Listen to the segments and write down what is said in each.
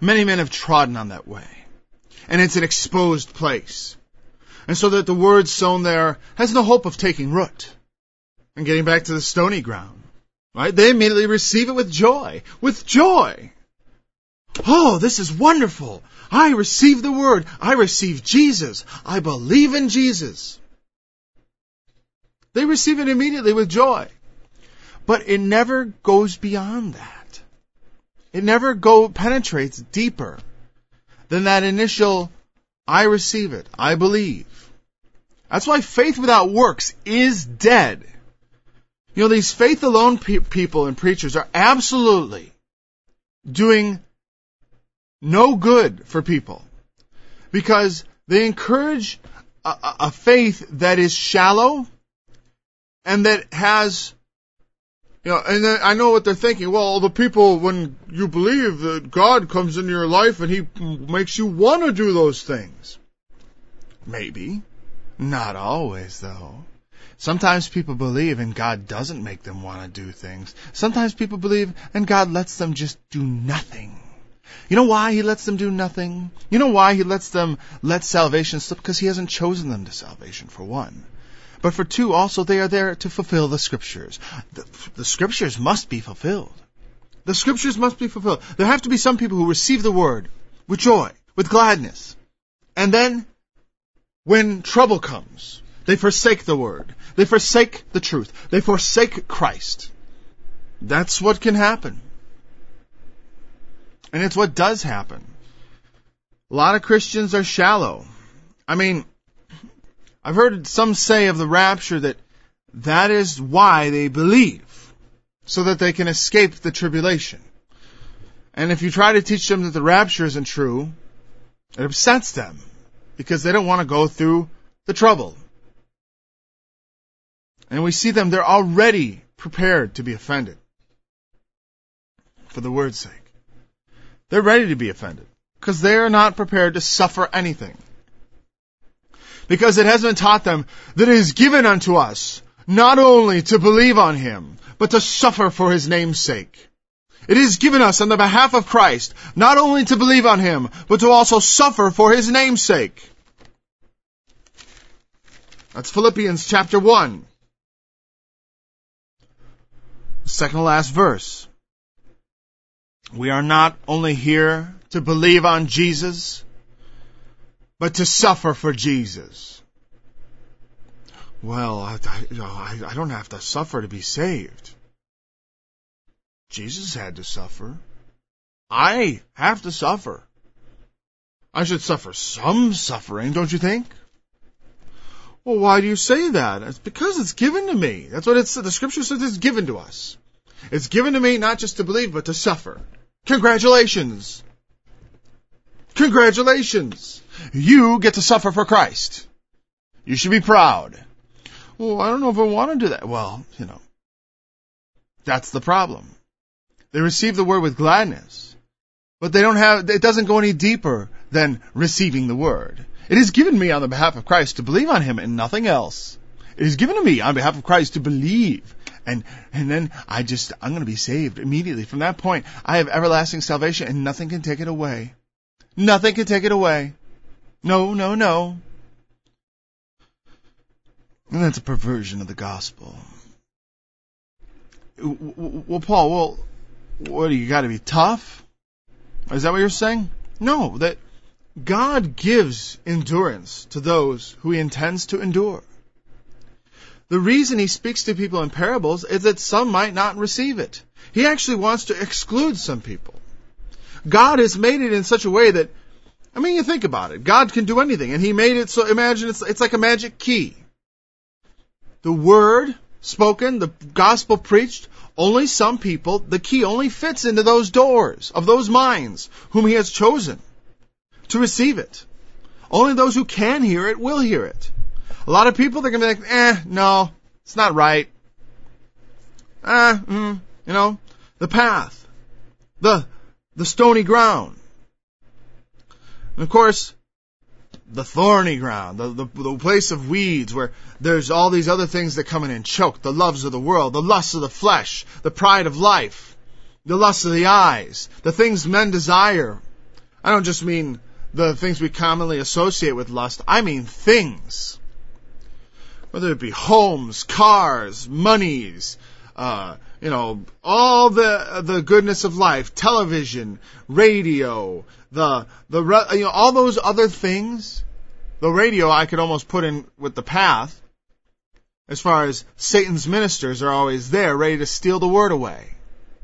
Many men have trodden on that way. And it's an exposed place. And so that the word sown there has no hope of taking root and getting back to the stony ground. Right? They immediately receive it with joy. With joy. Oh, this is wonderful. I receive the word. I receive Jesus. I believe in Jesus. They receive it immediately with joy. But it never goes beyond that. It never penetrates deeper than that initial, I receive it, I believe. That's why faith without works is dead. You know, these faith alone people and preachers are absolutely doing no good for people because they encourage a faith that is shallow and that has, you know, and I know what they're thinking. Well, the people, when you believe that God comes into your life and He makes you want to do those things. Maybe. Not always, though. Sometimes people believe and God doesn't make them want to do things. Sometimes people believe and God lets them just do nothing. You know why He lets them do nothing? You know why He lets them let salvation slip? Because He hasn't chosen them to salvation, for one. But for two, also, they are there to fulfill the Scriptures. The Scriptures must be fulfilled. The Scriptures must be fulfilled. There have to be some people who receive the Word with joy, with gladness. And then, when trouble comes, they forsake the Word. They forsake the truth. They forsake Christ. That's what can happen. And it's what does happen. A lot of Christians are shallow. I mean, I've heard some say of the rapture that is why they believe, so that they can escape the tribulation. And if you try to teach them that the rapture isn't true, it upsets them, because they don't want to go through the trouble. And we see them, they're already prepared to be offended for the word's sake. They're ready to be offended, because they are not prepared to suffer anything. Because it has been taught them that it is given unto us not only to believe on Him, but to suffer for His name's sake. It is given us on the behalf of Christ not only to believe on Him, but to also suffer for His name's sake. That's Philippians chapter 1. Second to last verse. We are not only here to believe on Jesus, but to suffer for Jesus. Well, I don't have to suffer to be saved. Jesus had to suffer. I have to suffer. I should suffer some suffering, don't you think? Well, why do you say that? It's because it's given to me. That's what the Scripture says it's given to us. It's given to me not just to believe, but to suffer. Congratulations! Congratulations! You get to suffer for Christ. You should be proud. Well, I don't know if I want to do that. Well, you know, that's the problem. They receive the word with gladness, but it doesn't go any deeper than receiving the word. It is given me on the behalf of Christ to believe on Him and nothing else. It is given to me on behalf of Christ to believe. And then I'm going to be saved immediately. From that point, I have everlasting salvation and nothing can take it away. Nothing can take it away. No, no, no. And that's a perversion of the gospel. Well, Paul, what do you got to be tough? Is that what you're saying? No, that God gives endurance to those who He intends to endure. The reason He speaks to people in parables is that some might not receive it. He actually wants to exclude some people. God has made it in such a way that, I mean, you think about it. God can do anything, and He made it so, imagine it's like a magic key. The word spoken, the gospel preached, only some people, the key only fits into those doors of those minds whom He has chosen to receive it. Only those who can hear it will hear it. A lot of people, they're going to be like, no, it's not right. You know, the path, the stony ground. And of course, the thorny ground, the place of weeds where there's all these other things that come in and choke, the loves of the world, the lusts of the flesh, the pride of life, the lusts of the eyes, the things men desire, I don't just mean the things we commonly associate with lust. I mean things. Whether it be homes, cars, monies, all the goodness of life, television, radio, all those other things. The radio I could almost put in with the path, as far as Satan's ministers are always there, ready to steal the word away.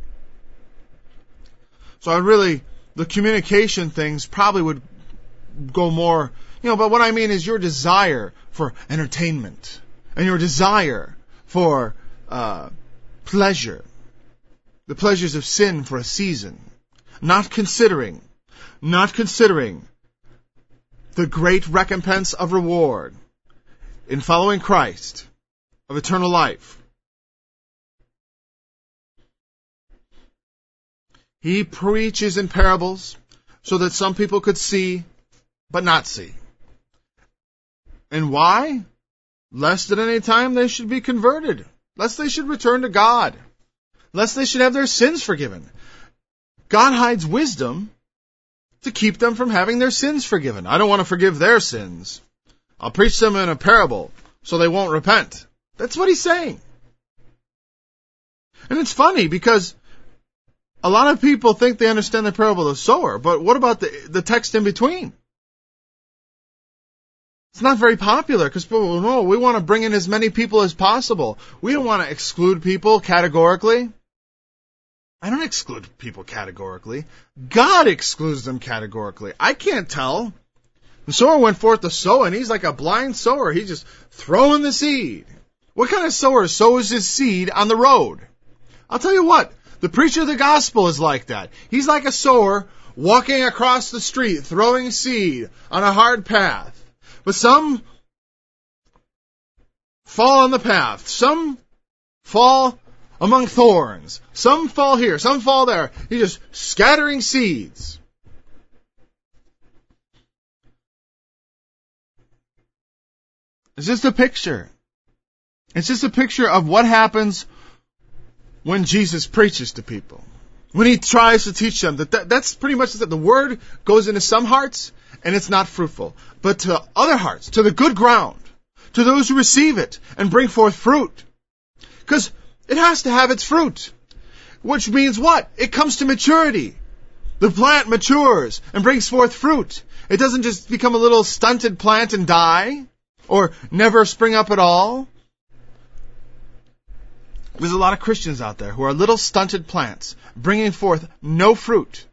So the communication things probably would go more, but what I mean is your desire for entertainment and your desire for pleasure, the pleasures of sin for a season, not considering the great recompense of reward in following Christ of eternal life. He preaches in parables so that some people could see but not see. And why? Lest at any time they should be converted, lest they should return to God, lest they should have their sins forgiven. God hides wisdom to keep them from having their sins forgiven. I don't want to forgive their sins. I'll preach them in a parable so they won't repent. That's what he's saying. And it's funny because a lot of people think they understand the parable of the sower, but what about the text in between? It's not very popular because people know we want to bring in as many people as possible. We don't want to exclude people categorically. I don't exclude people categorically. God excludes them categorically. I can't tell. The sower went forth to sow, and he's like a blind sower. He's just throwing the seed. What kind of sower sows his seed on the road? I'll tell you what. The preacher of the gospel is like that. He's like a sower walking across the street, throwing seed on a hard path. But some fall on the path. Some fall among thorns. Some fall here. Some fall there. He's just scattering seeds. It's just a picture. It's just a picture of what happens when Jesus preaches to people. When he tries to teach them. That's pretty much it. The word goes into some hearts and it's not fruitful. But to other hearts, to the good ground, to those who receive it and bring forth fruit. Because it has to have its fruit. Which means what? It comes to maturity. The plant matures and brings forth fruit. It doesn't just become a little stunted plant and die, or never spring up at all. There's a lot of Christians out there who are little stunted plants, bringing forth no fruit.